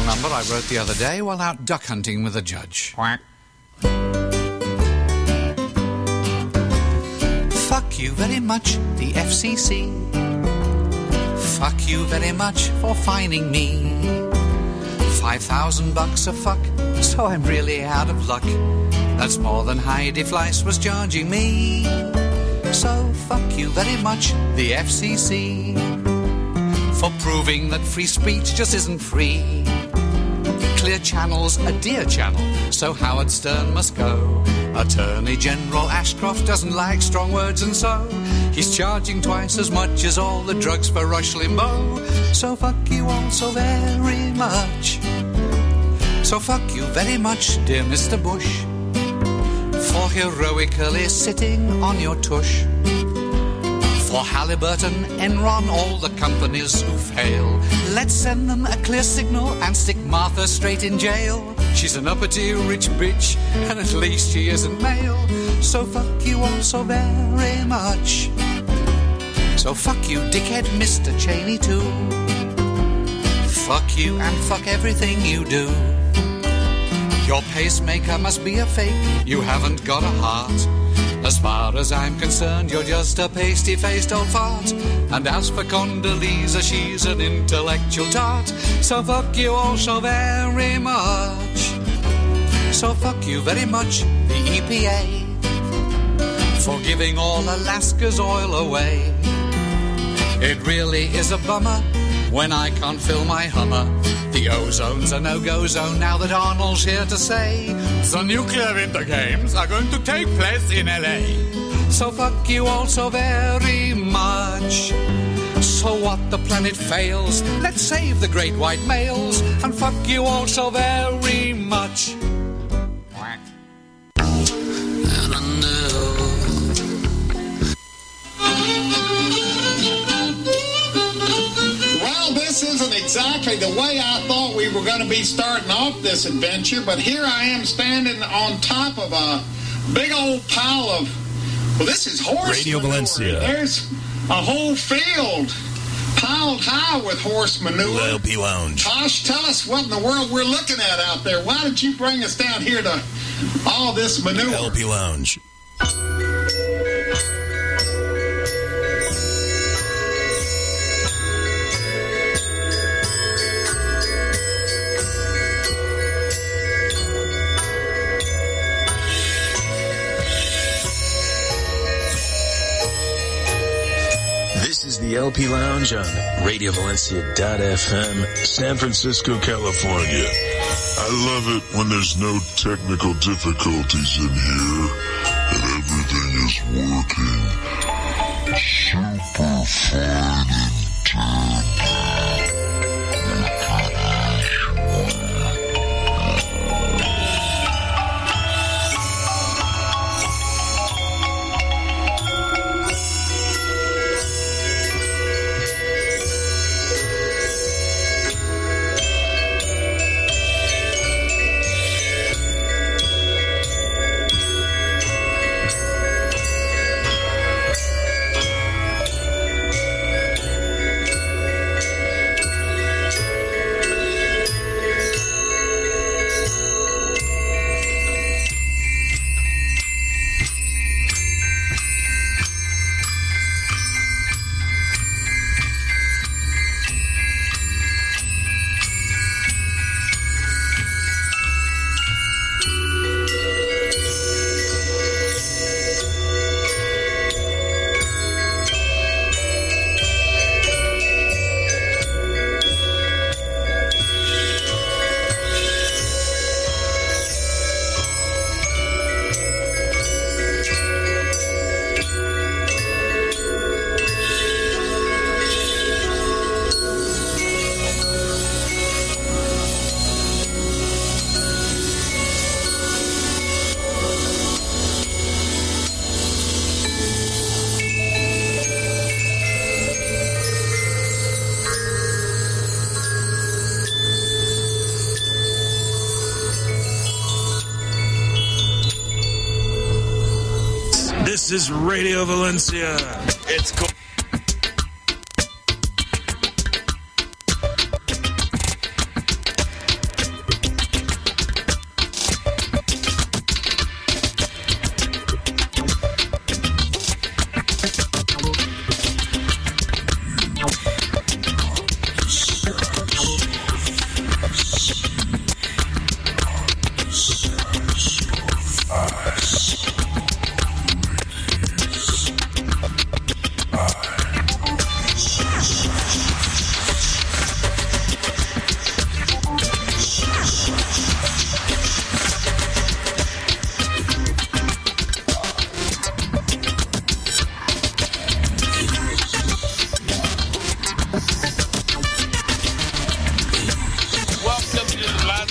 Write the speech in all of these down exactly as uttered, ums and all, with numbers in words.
number I wrote the other day while out duck hunting with a judge. Quack. Fuck you very much, the F C C. Fuck you very much for fining me. Five thousand bucks a fuck, so I'm really out of luck. That's more than Heidi Fleiss was charging me. So fuck you very much, the F C C, for proving that free speech just isn't free. Clear Channel's a dear channel, so Howard Stern must go. Attorney General Ashcroft doesn't like strong words, and so he's charging twice as much as all the drugs for Rush Limbaugh. So fuck you all so very much. So fuck you very much, dear Mister Bush, for heroically sitting on your tush. For Halliburton, Enron, all the companies who fail, let's send them a clear signal and stick Martha straight in jail. She's an uppity rich bitch, and at least she isn't male. So fuck you all so very much. So fuck you, dickhead Mister Cheney too. Fuck you and fuck everything you do. Your pacemaker must be a fake, you haven't got a heart. As far as I'm concerned, you're just a pasty-faced old fart. And as for Condoleezza, she's an intellectual tart. So fuck you all so very much. So fuck you very much, the E P A, for giving all Alaska's oil away. It really is a bummer when I can't fill my Hummer. The ozone's a no-go zone now that Arnold's here to say the nuclear winter games are going to take place in L A. So fuck you all so very much. So what, the planet fails, let's save the great white males, and fuck you all so very much. Quack. And I know. Well, this isn't exactly the way I thought we were going to be starting off this adventure, but here I am standing on top of a big old pile of, well, this is horse Radio manure. Valencia. There's a whole field piled high with horse manure. L P Lounge. Tosh, tell us what in the world we're looking at out there. Why did you bring us down here to all this manure? L P Lounge. This is the L P Lounge on Radio Valencia dot F M, San Francisco, California. I love it when there's no technical difficulties in here and everything is working super fine and dandy. This is Radio Valencia. It's cool.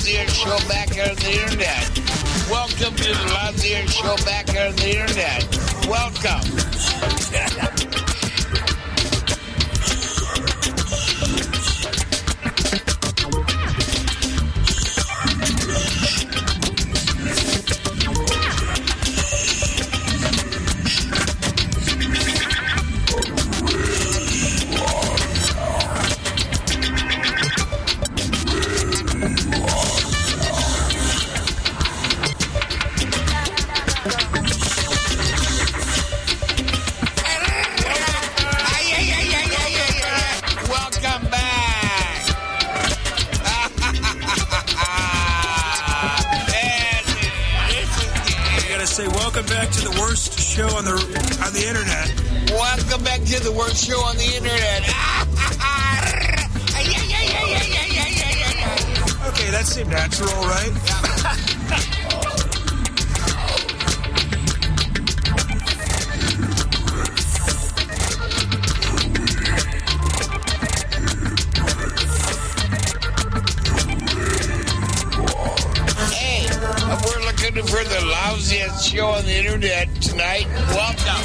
lousiest show back on the internet. Welcome to the lousiest show back on the internet. Welcome. Show on the on the internet. Welcome back to the worst show on the internet. Okay, that seemed natural, right? Hey, we're looking for the lousiest show on the internet tonight. Welcome.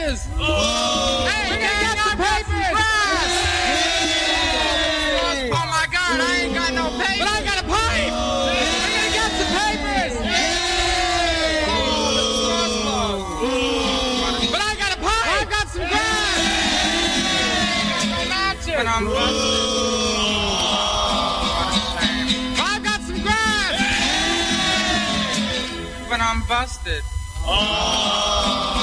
papers. Oh. Hey, we're gonna get some papers. Oh my God, I ain't got no papers. But I got a pipe. We're gonna get some papers. But I got a pipe. I've got some grass. But I'm busted. I've got some grass. But I'm busted. Oh.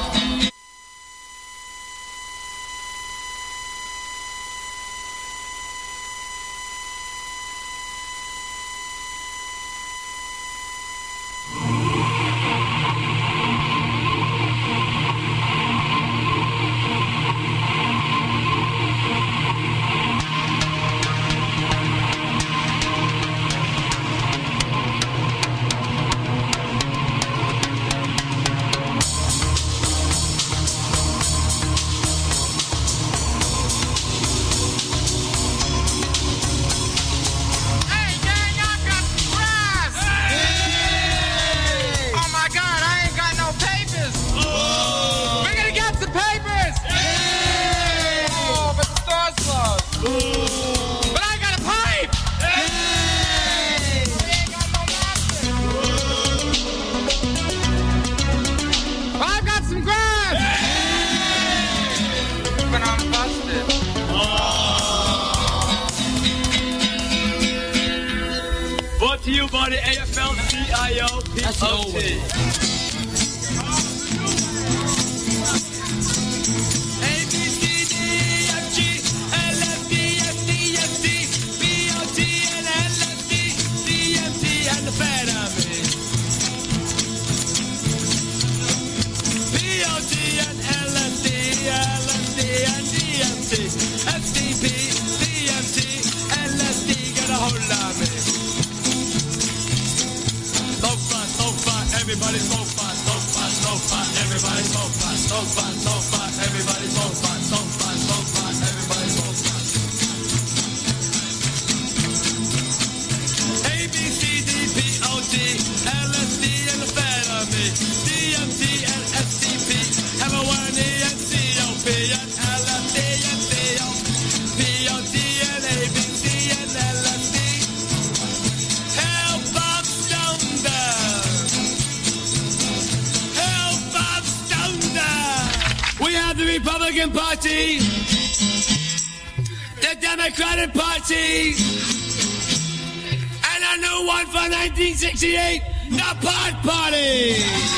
nineteen sixty-eight, the Pot Party!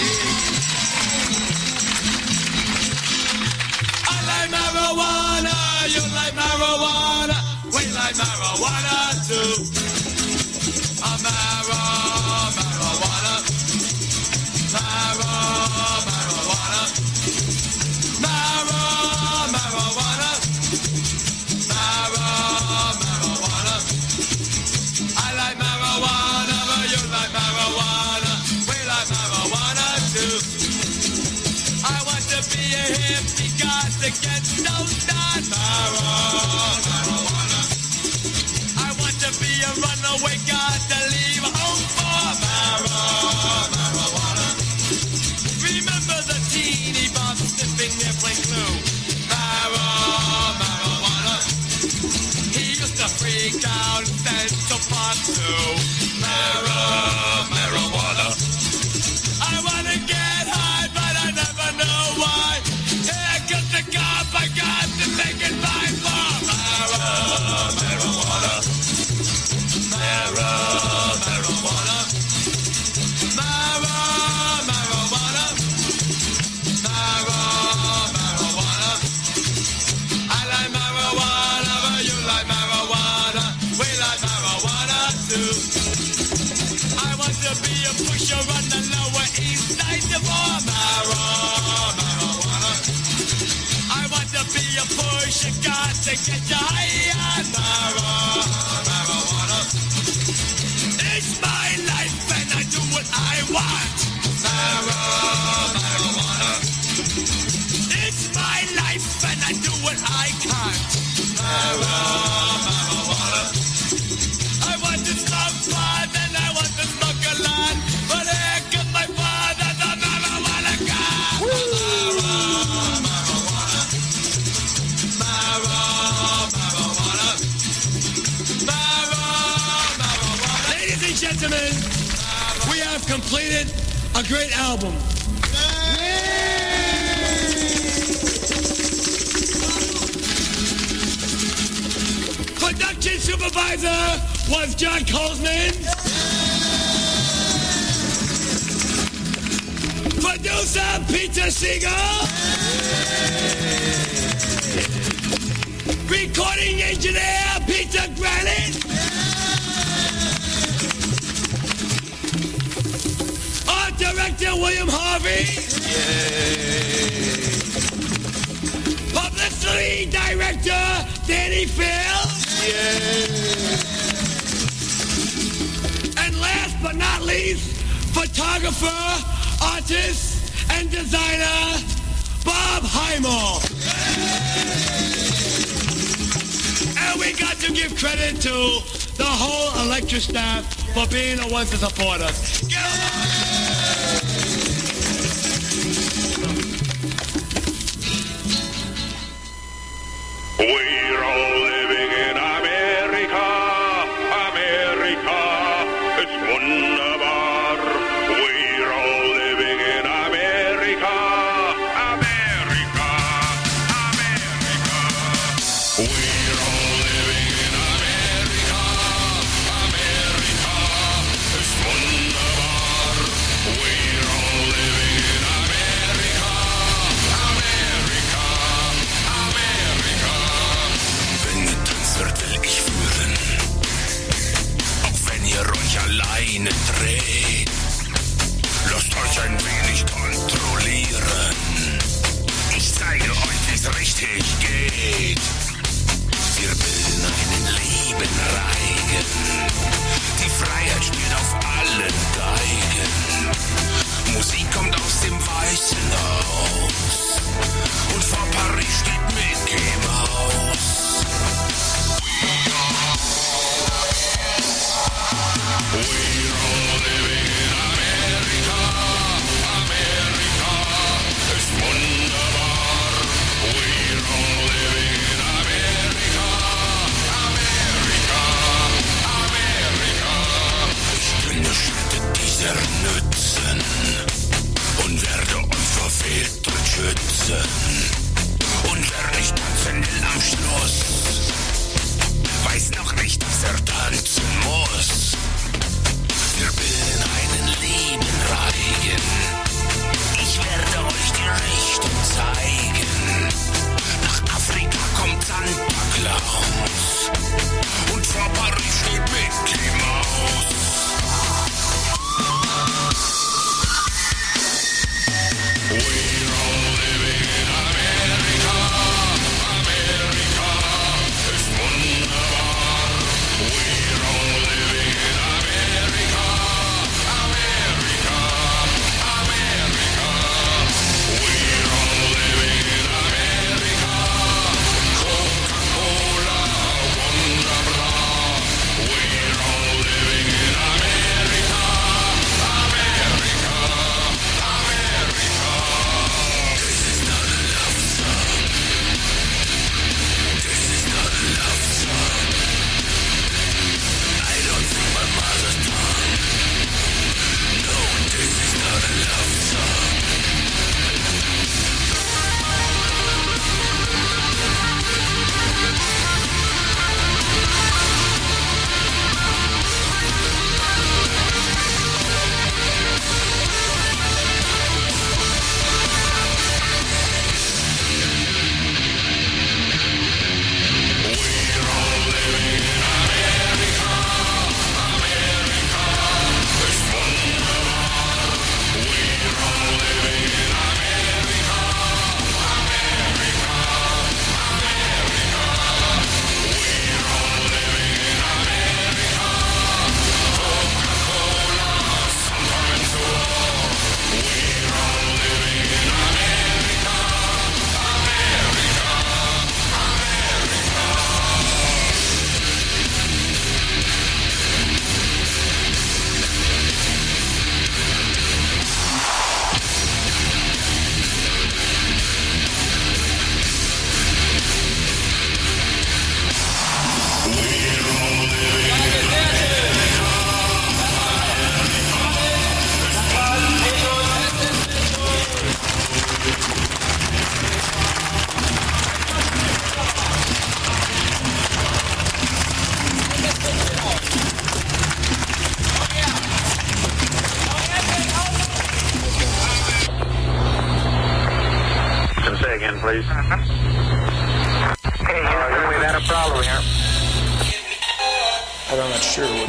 I like marijuana, you like marijuana, we like marijuana too. A mara, marijuana, mara, marijuana, mara, marijuana, mara, marijuana. I like marijuana. You like marijuana, we like marijuana too. I want to be a hippie, got to get stoned on marijuana. I want to be a runaway, got to leave home for marijuana. Remember the teeny bombs sniffing airplane glue? Marijuana. He used to freak out and Central Park too. Marijuana. I wanna get high, but I never know why. Here comes the cop, I got to take it by far. Marijuana. Marijuana. Marijuana. Marijuana. I like marijuana, but you like marijuana. We like marijuana too. To be a pusher on the lower east side of all marijuana. I want to be a pusher, got to get you high on marijuana. It's my life and I do what I want. Marijuana. It's my life and I do what I can't. Marijuana. I want to smoke pot and I want to smoke a lot, but here comes my father, the marijuana god. Marijuana. completed a great album. Production supervisor was John Colesman. Producer Peter Siegel. Recording engineer Peter Granite. Art director William Harvey. Publicity director Danny Phil. And last but not least, photographer, artist, and designer Bob Highmore. And we got to give credit to the whole Electra staff for being the ones to support us. Get 'em on! We're all living in America. America ist wunderbar. We're all living in America. America. America. We're all living in America. America ist wunderbar. We're all living in America. America. America. Wenn getanzt wird, will ich führen. Auch wenn ihr euch alleine dreht. Lasst euch ein wenig kontrollieren. Ich zeige euch, wie's richtig geht. Wir bilden einen lieben Reigen. Die Freiheit spielt auf allen Geigen. Musik kommt aus dem Weißen Haus. Und vor Paris steht Mickey Mouse. We're all living in America. America ist wunderbar. We're all living in America. America. America. Ich dünne Schritte dieser nützen und werde unverfehlt schützen. Und wer nicht tanzen will am Schluss, weiß noch nicht, dass er tanzen muss. Wir bilden einen lieben Reigen. Ich werde euch die Richtung zeigen. Nach Afrika kommt Santa Claus. Und vor Paris steht Mickey Mouse. We're all living in America. America ist wunderbar. We're all living in America. America. America. We're all living in America. Coca-Cola, Wonderbra. again, please. Okay, uh, we've had a problem here. I'm not sure what...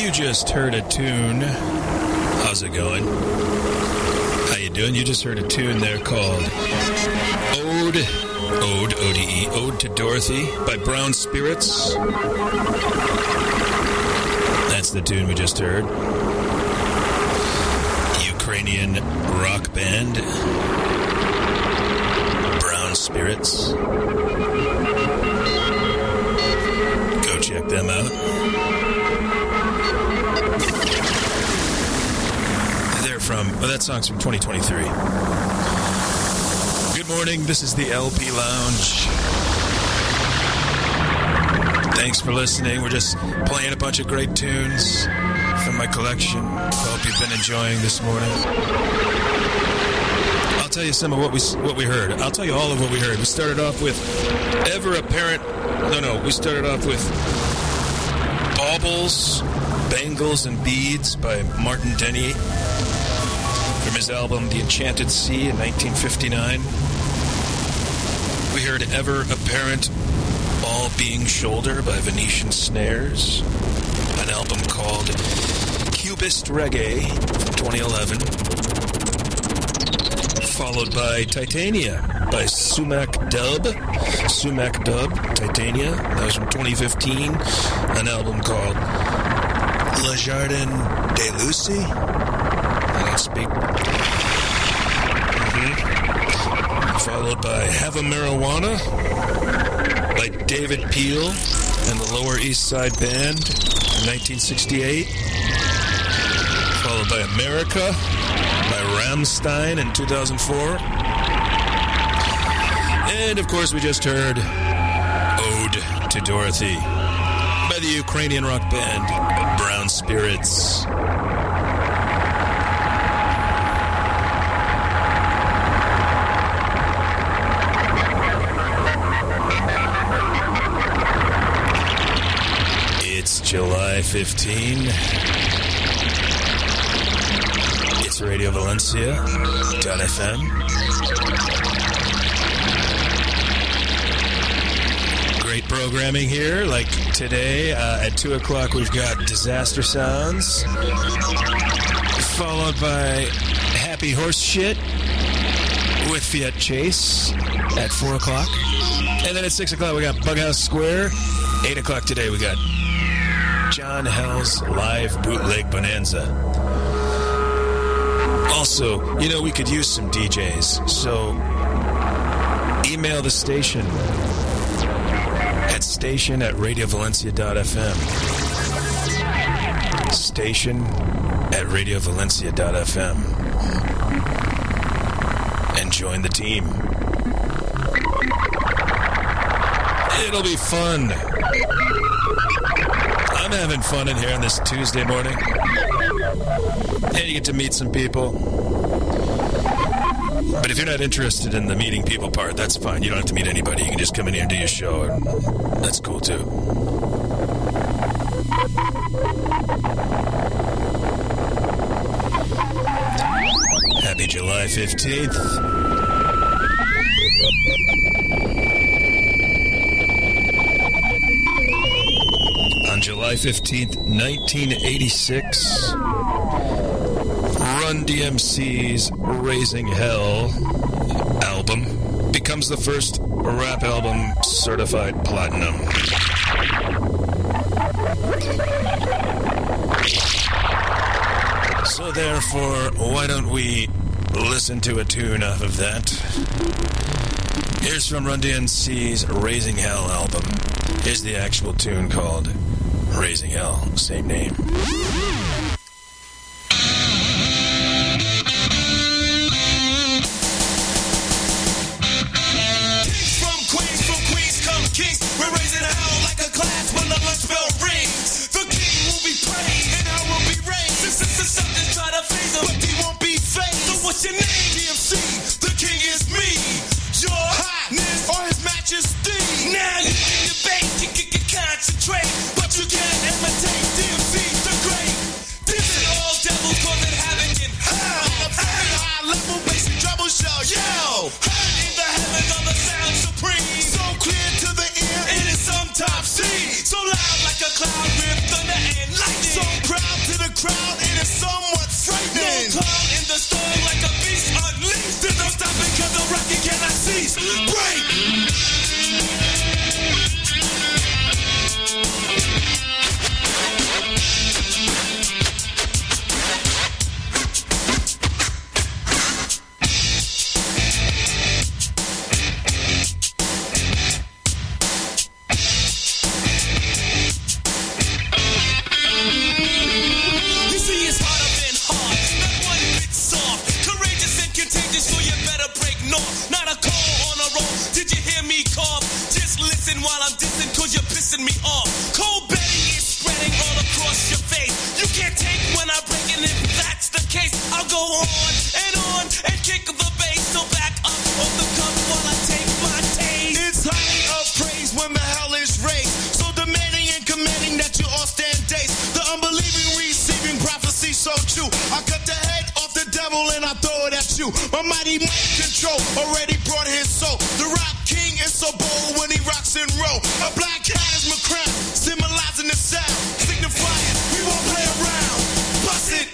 You just heard a tune. How's it going? How you doing? You just heard a tune there called Ode, Ode, O D E, Ode to Dorothy by Brown Spirits. That's the tune we just heard. Ukrainian rock band, Brown Spirits. Go check them out. They're from, well, that song's from twenty twenty-three. Good morning, this is the L P Lounge. Thanks for listening. We're just playing a bunch of great tunes from my collection. Hope you've been enjoying this morning. I'll tell you some of what we what we heard. I'll tell you all of what we heard. We started off with Ever Apparent. No, no. We started off with Baubles, Bangles and Beads by Martin Denny from his album The Enchanted Sea in nineteen fifty-nine. We heard Ever Apparent All Being Shoulder by Venetian Snares, an album called Cubist Reggae from twenty eleven, followed by Titania by Sumac Dub, Sumac Dub, Titania, that was from twenty fifteen, an album called Le Jardin de Lucie, I don't speak, mm-hmm. Followed by Have a Marijuana by David Peel and the Lower East Side Band in nineteen sixty-eight. Followed by America by Rammstein in two thousand four. And, of course, we just heard Ode to Dorothy by the Ukrainian rock band Brown Spirits. July fifteenth. It's Radio Valencia dot F M. Great programming here. Like today uh, at two o'clock, we've got Disaster Sounds, followed by Happy Horse Shit with Fiat Chase at four o'clock. And then at six o'clock, we got Bughouse Square. eight o'clock today, we got John Hell's live bootleg bonanza. Also, you know, we could use some D Js, so email the station at station at radio valencia dot f m. Station at radio valencia dot f m. And join the team. It'll be fun. I'm having fun in here on this Tuesday morning. And you get to meet some people. But if you're not interested in the meeting people part, that's fine. You don't have to meet anybody. You can just come in here and do your show. And that's cool, too. Happy July fifteenth. On July fifteenth, nineteen eighty-six, Run D M C's Raising Hell album becomes the first rap album certified platinum. So therefore, why don't we listen to a tune off of that? Here's from Run D M C's Raising Hell album. Here's the actual tune called Raising Hell, same name. From Queens, from Queens come kings. We're raising hell like a class when the lunch bell rings. The king will be praised and I will be raised. This is the subject, try to phase him, but he won't be phased. So what's your name? D M C, the king is me. Your highness or his majesty. Now you can debate, you can concentrate, but you can't imitate D M C the great. This is all devils causing havoc in hell. On a very high level, bass and treble show. Yo, heard in the heavens of the sound supreme. So clear to the ear, it is some top C. So loud like a cloud. pissing me off. Cold Betty is spreading all across your face. You can't take when I break, and if that's the case, I'll go on and on and kick the bass. So back up off the cup while I take my taste. It's highly appraised when the hell is raised. So demanding and commanding that you all stand days. The unbelieving receiving prophecy so true. I cut the head off the devil and I throw it at you. My mighty mind control already brought his soul. The rock king is so bold when he rocks and roll. A black cat is my crown, symbolizing the sound, signifying we won't play around. Bust it.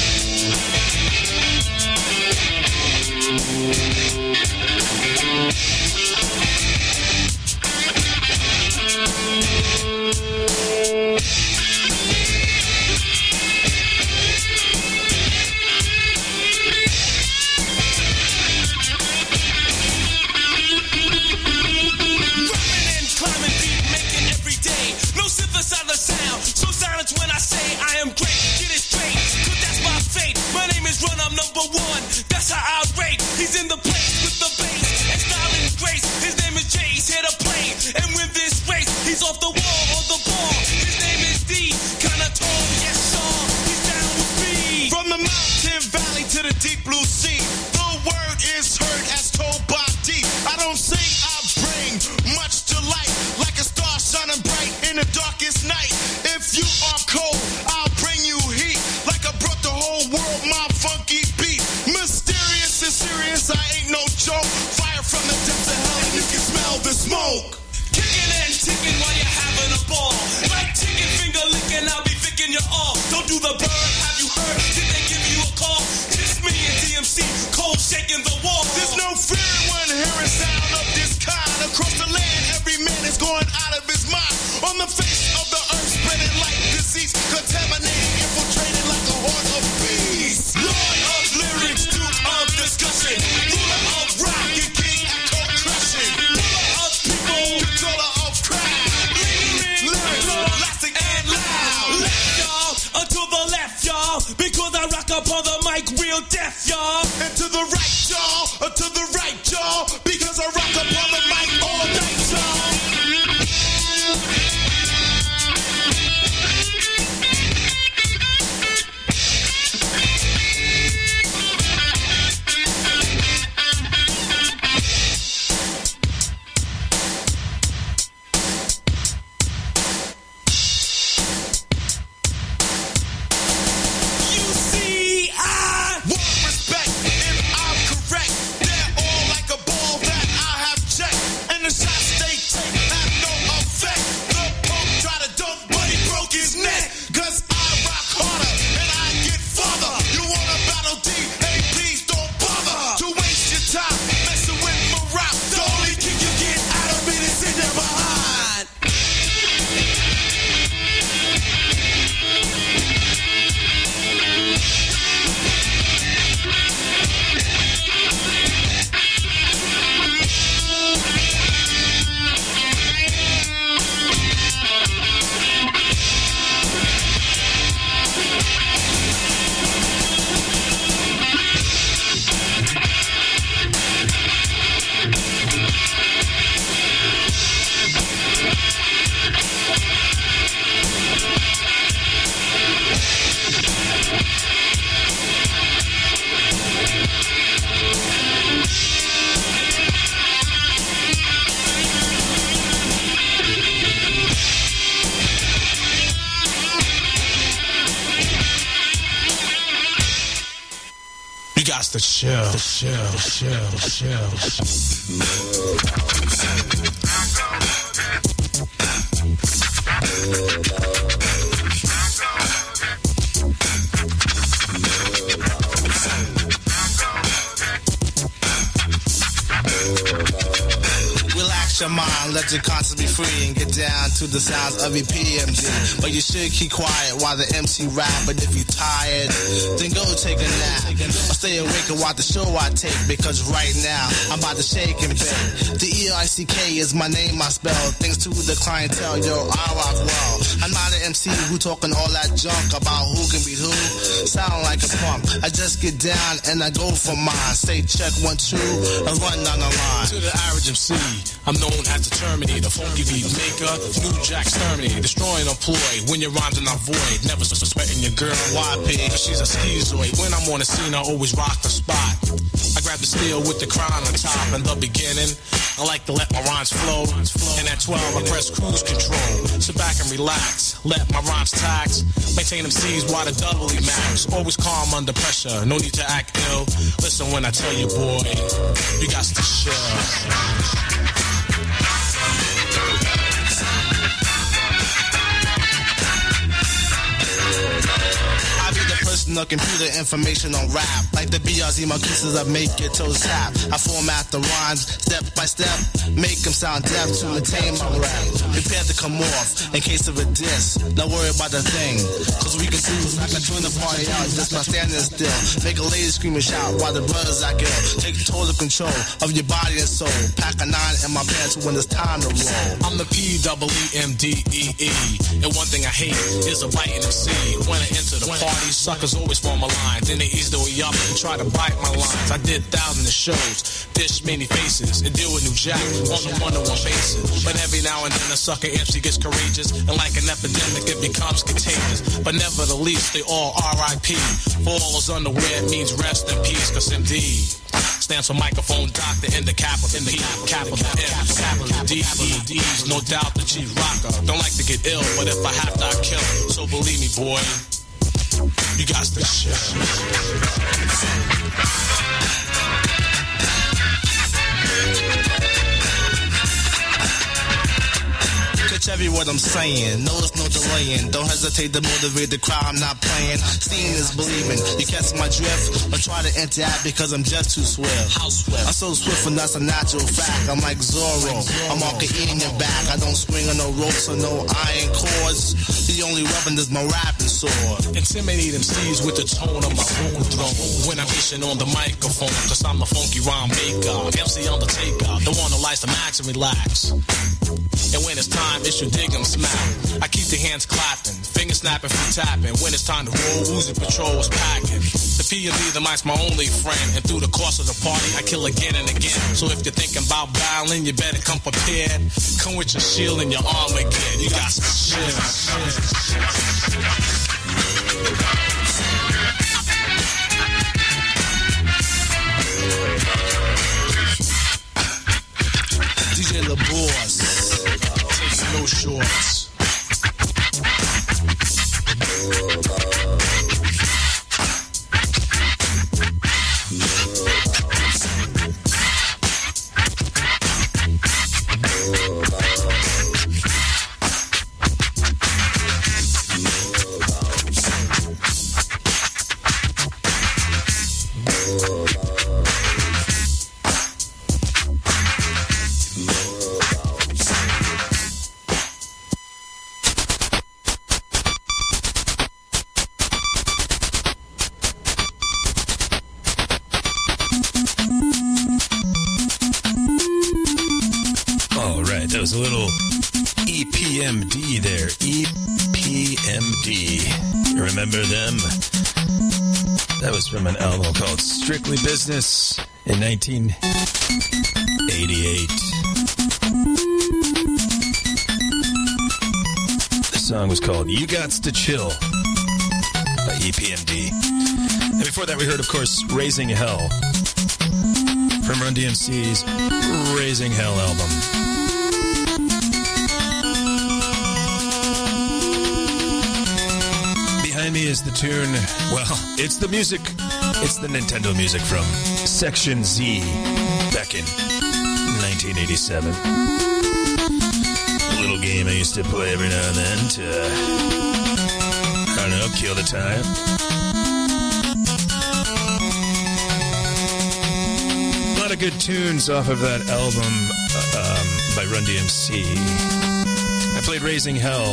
Synthesizer sound, so silence when I say I am great. Get it straight, cause that's my fate. My name is Run, I'm number one. That's how I rate. He's in the place with the bass and style and grace. His name is Jay, he's here to play and win this race. He's off the wall, on the ball. His name is D, kinda tall, yes, sir. He's down with me. From the mountain valley to the deep blue sea, the word is heard as told by D. I don't sing, I bring much to light, like a star shining bright in the darkest night. If you are cold, I'll bring you heat, like I brought the whole world my funky beat. Mysterious and serious, I ain't no joke. Fire from the depths of hell and you can smell the smoke. Kicking and ticking while you're having a ball. Like chicken finger licking, I'll be vicking you all. Don't do the bird, have you heard? Did they give you a call? Just me and D M C, cold shaking the wall. There's no fear when hearing sound of this kind. Across the land, every man is going out of his mind. On the face of the earth, spreading like disease, contaminating, infiltrating like a horde of bees. Lord of lyrics, duke of discussion, ruler of rock and king echo crushing, ruler of people, controller of crowd, lyrics, elastic and loud. Left y'all, or to the left y'all, because I rock up on the mic real deaf y'all. And to the right y'all, or to the right y'all, because I rock up on the mic all night y'all. The chill, the chill, the chill, the chill, Relax your mind, let your conscience be free and get down to the sounds of your P M D. But you should keep quiet while the M C rap. But if you're tired, then go take a nap. Or stay awake and watch the show I take, because right now I'm about to shake and bake. The E I C K is my name, I spell. Thanks to the clientele, yo, I rock well. I'm not an M C who talking all that junk about who can beat who. Sound like a punk. I just get down and I go for mine. Say check one, two, and run down the line. To the average M C, I'm known as the Terminator, funky beat maker, New Jack Sturmy, destroying a ploy. When your rhymes are not void, never sweating your girl. Why pig? She's a schizoid. When I'm on the scene, I always rock the spot. I grab the steel with the crown on top. In the beginning, I like to let my rhymes flow. And at twelve, I press cruise control. Sit back and relax, let my rhymes tax. Maintain them C's while the doubly max. Always calm under pressure, no need to act ill. Listen when I tell you, boy, you got to chill. I be the personal computer information on rap. Like the B R Z Marquesas, I make your toes tap. I format the rhymes step by step, make them sound deaf to attain my rap. Prepare to come off in case of a diss. Don't worry about the thing, cause we can do I can turn the party out just by standing still. Make a lady scream and shout while the brothers I kill. Take total control of your body and soul. Pack a nine in my pants when it's time to roll. I'm the P double E M D E E. And one thing I hate is a biting M C. When I enter the party, suckers always form a line. Then they ease the way up and try to bite my lines. I did thousands of shows, dish many faces, and deal with New Jack on a one-on-one basis. But every now and then a sucker M C gets courageous, and like an epidemic it becomes contagious. But never the least, they all R I P. For all those unaware, it means rest in peace, cause indeed stands for microphone doctor in the capital in the capital M, capital D E D's, no doubt the G rocker. Don't like to get ill, but if I have to, I kill. So believe me, boy, you got to chill. Catch every word I'm saying, notice no delaying. Don't hesitate to motivate the crowd, I'm not playing. Seeing is believing, you catch my drift. Or try to interact because I'm just too swift. How swift? I'm so swift and that's a natural fact. I'm like Zorro, I'm all in your back. I don't swing on no ropes or no iron cords. The only weapon is my rapping sword. Intimidate M Cs with the tone of my own throne. When I'm fishing on the microphone, cause I'm the funky rhyme maker. M C Undertaker, the one who likes to max and relax. And when it's time, it's your dig 'em smack. I keep the hands clapping, fingers snapping, feet tapping. When it's time to roll, Uzi Patrol is packing. The P and D, the mic's my only friend. And through the course of the party, I kill again and again. So if you're thinking about battling, you better come prepared. Come with your shield and your arm again. You got some shit. D J LaBoss, takes no shorts. That was a little E P M D there. E P M D. You remember them? That was from an album called Strictly Business in nineteen eighty-eight. The song was called You Gots to Chill by E P M D. And before that we heard, of course, Raising Hell from Run D M C's Raising Hell album. Behind me is the tune, well, it's the music, it's the Nintendo music from Section Z back in nineteen eighty-seven. A little game I used to play every now and then to, I don't know, kill the time. A lot of good tunes off of that album um, by Run D M C. I played Raising Hell.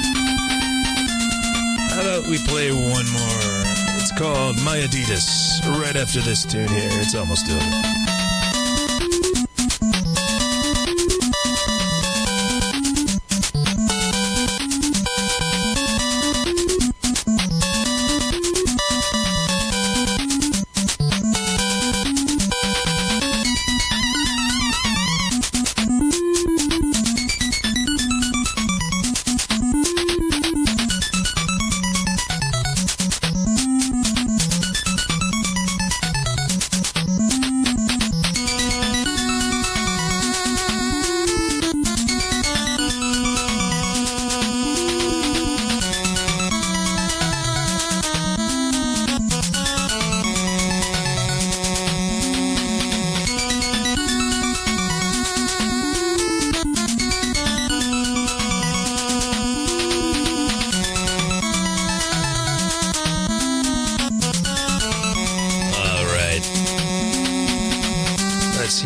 How about we play one more? It's called My Adidas, right after this tune here. It's almost over.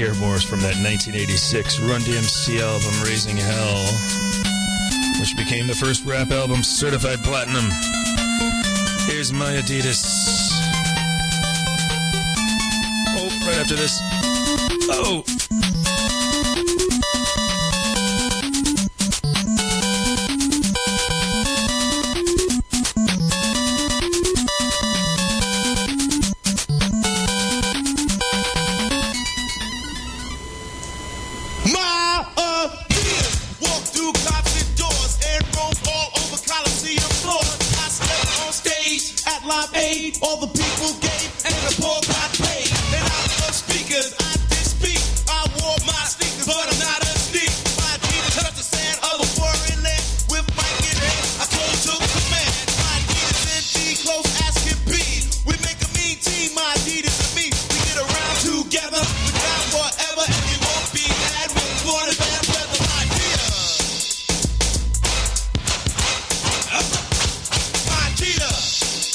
Scaremore's from that nineteen eighty-six Run D M C album, Raising Hell, which became the first rap album certified platinum. Here's My Adidas. Oh, right after this. Oh! All the people gave and the poor got paid. And out of the speakers, I did speak. I wore my sneakers, but I'm not a sneak. My Adidas touched the sand of a foreign land. With Mike in hand, I close to command. My Adidas and G, close as can be. We make a mean team, my Adidas and me. We get around together, we're down forever, and we won't be mad with one of bad weather. My Adidas. My Adidas.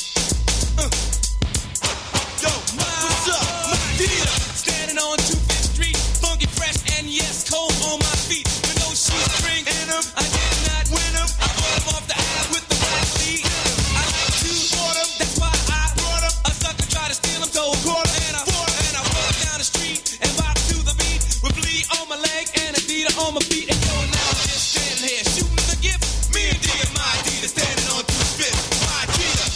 Standing on two Fifth Street, funky, fresh, and yes, cold on my feet. With no shoestring in them, I did not win them. I bought them off the ass with the black lead. I like to bought them, that's why I brought them. A sucker tried to steal them, so caught them, and I bought them. And I walked down the street and rocked to the beat with Flea on my leg and Adidas on my feet. And yo, now I'm just standing here shooting the gift. Me and D and my Adidas standing on two Fifth. My Adidas.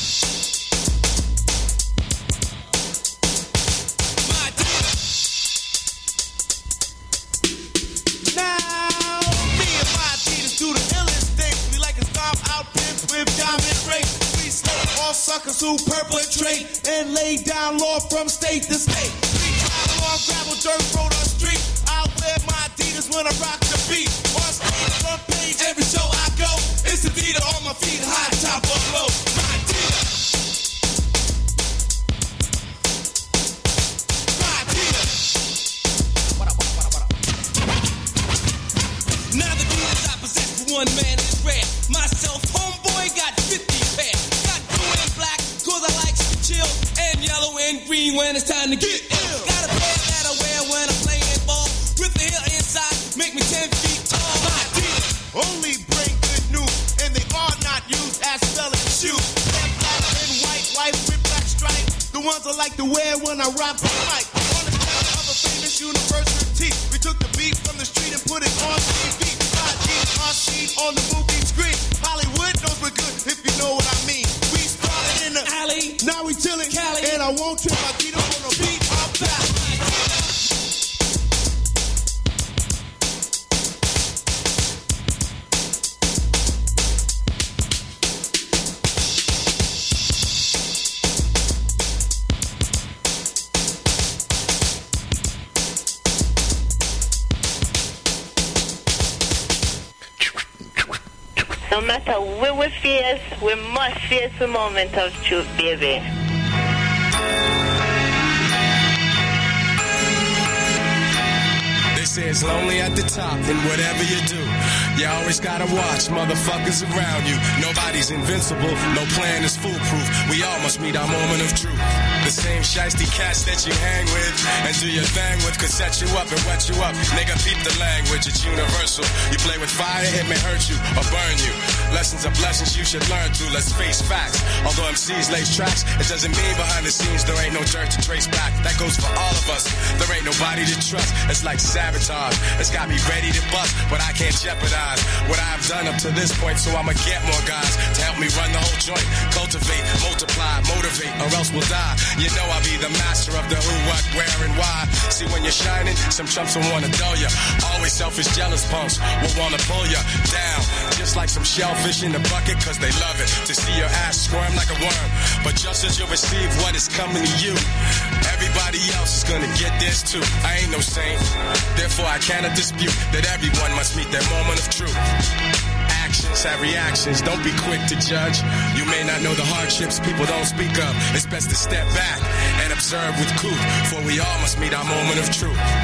With diamond rings, we slay all suckers who perpetrate and lay down law from state to state. We drive along gravel, dirt road or street. I wear my Adidas when I rock the beat. On stage, front page, every show I go, it's Adidas on my feet, high top or low. My Adidas. My Adidas. Now the Adidas I possess for one man is rare. Myself, homeboy, got fifty pair. Got blue and black, cause I like to chill. And yellow and green when it's time to get ill. Got a pair that I wear when I'm playing ball. With the heel inside, make me ten feet tall. My Adidas only bring good news, and they are not used as spelling shoes. They're black and white, white with black stripes. The ones I like to wear when I rock the mic. On the cover of a famous university, we took the beat from the street and put it on T V. My Adidas are seen on the movie screen. Hollywood knows we're good, if you know what I mean. We started in the alley, now we chillin' Cali, and I won't trip my Adidas on the beat, I'm back. No matter where we face, we must face the moment of truth, baby. They say it's lonely at the top, and whatever you do, you always gotta watch motherfuckers around you. Nobody's invincible, no plan is foolproof. We all must meet our moment of truth. The same shiesty cats that you hang with and do your thing with could set you up and wet you up. Nigga, peep the language, it's universal. You play with fire, it may hurt you or burn you. Lessons are blessings you should learn to, let's face facts. Although M Cs lace tracks, it doesn't mean behind the scenes there ain't no dirt to trace back. That goes for all of us, there ain't nobody to trust. It's like sabotage, it's got me ready to bust, but I can't jeopardize what I've done up to this point, so I'ma get more guys to help me run the whole joint. Cultivate, multiply, motivate, or else we'll die. You know I'll be the master of the who, what, where, and why. See, when you're shining, some chumps will wanna dull ya. Always selfish, jealous punks will wanna pull ya down, just like some shellfish in the bucket, cause they love it to see your ass squirm like a worm. But just as you receive what is coming to you, everybody else is gonna get this too. I ain't no saint, therefore I cannot dispute that everyone must meet their moment of truth. Actions have reactions, don't be quick to judge. You may not know the hardships people don't speak of. It's best to step back and observe with truth, for we all must meet our moment of truth.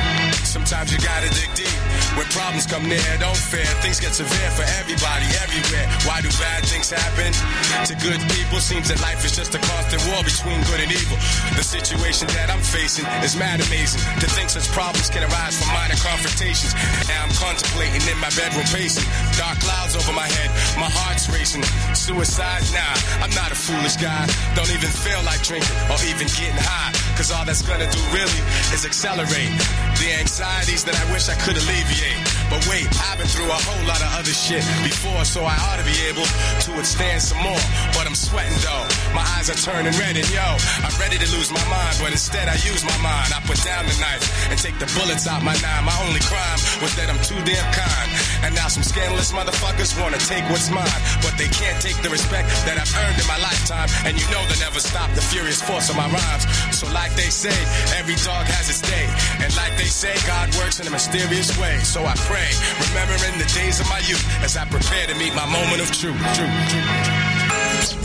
Sometimes you gotta dig deep. When problems come near, don't fear. Things get severe for everybody, everywhere. Why do bad things happen to good people? Seems that life is just a constant war between good and evil. The situation that I'm facing is mad amazing. To think such problems can arise from minor confrontations. Now I'm contemplating in my bedroom pacing. Dark clouds over my head, my heart's racing. Suicide? Nah, I'm not a foolish guy. Don't even feel like drinking or even getting high. Cause all that's gonna do really is accelerate the anxieties that I wish I could alleviate. But wait, I've been through a whole lot of other shit before, so I ought to be able to withstand some more. But I'm sweating though, my eyes are turning red, and yo, I'm ready to lose my mind, but instead I use my mind. I put down the knife and take the bullets out my nine. My only crime was that I'm too damn kind. And now some scandalous motherfuckers wanna take what's mine, but they can't take the respect that I've earned in my lifetime. And you know they'll never stop the furious force of my rhymes. So like they say, every dog has its day. And like they say, God works in a mysterious way. So I pray, remembering the days of my youth as I prepare to meet my moment of truth. Truth, truth.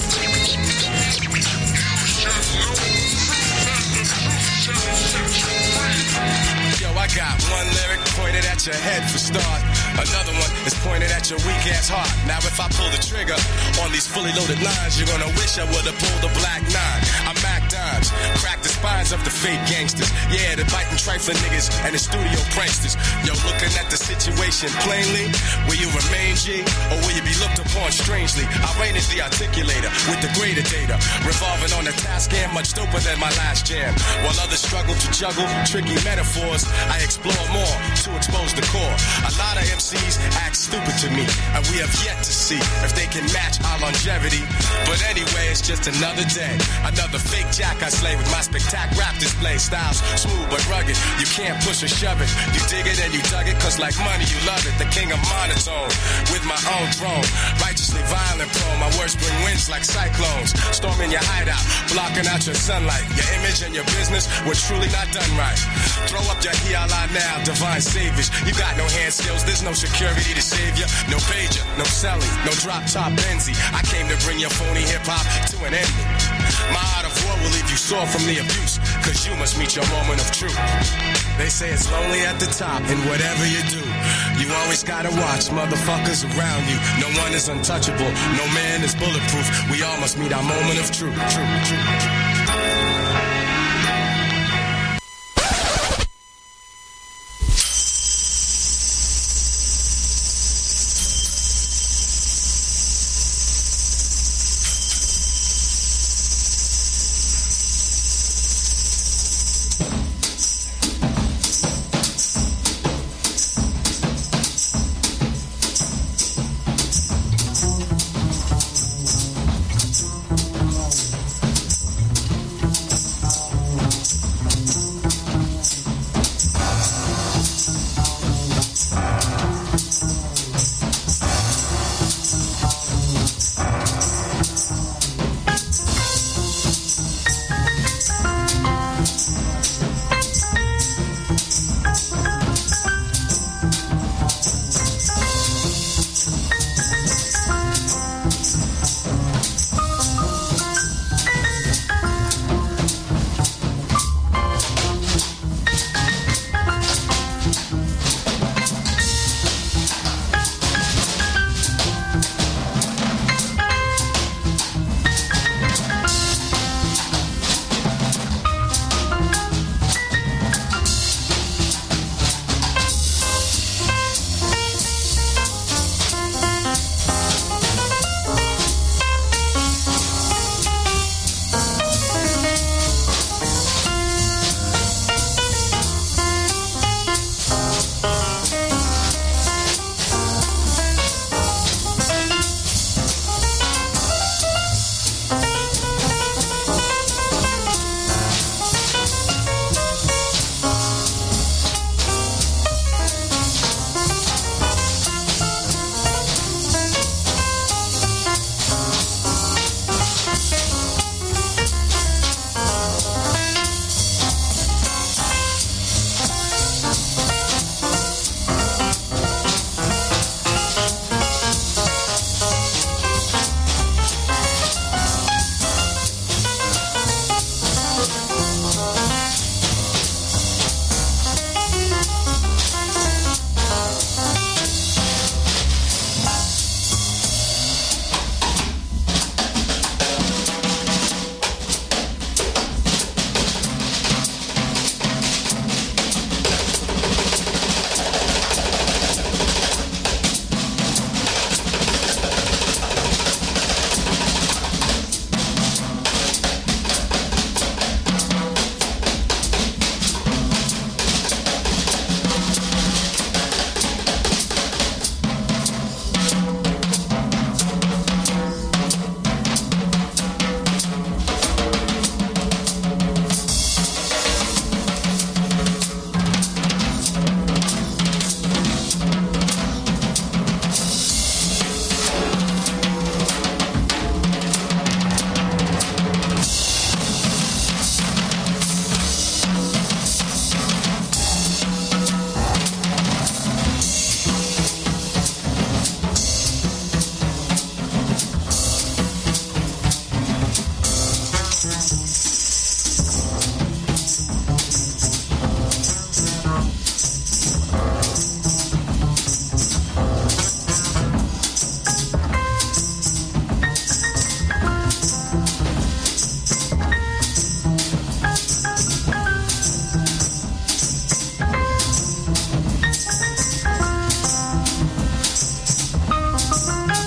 Yo, I got one lyric pointed at your head for start. Another one is pointed at your weak ass heart. Now if I pull the trigger on these fully loaded lines, you're gonna wish I would've pulled a black nine. I'm Mac Dimes, crack the spines of the fake gangsters. Yeah, the biting trifling niggas and the studio pranksters. Yo, looking at the situation plainly, will you remain G or will you be looked upon strangely? Our reign is the articulator with the greater data, revolving on the task and much doper than my last jam. While others struggle to juggle tricky metaphors, I explore more to expose the core. A lot of M Cs act stupid to me, and we have yet to see if they can match our longevity. But anyway, it's just another day, another fake jack I slay with my spectac rap display. Styles smooth but rugged, you can't push or shove it. You dig it and you dug it, cause like money you love it. The king of monotone, with my own throne, righteously violent prone. My words bring winds like cyclones, storming your hideout, blocking out your sunlight. Your image and your business were truly not done right. Throw up your hiala now, divine saviors. You got no hand skills, there's no security to save you. No pager, no celly, no drop top Benzie. I came to bring your phony hip hop to an ending. My art of war will leave you sore from the abuse, cause you must meet your moment of truth. They say it's lonely at the top, and whatever you do, you always gotta watch motherfuckers around you. No one is untouchable, no man is bulletproof. We all must meet our moment of truth. Truth, truth, truth.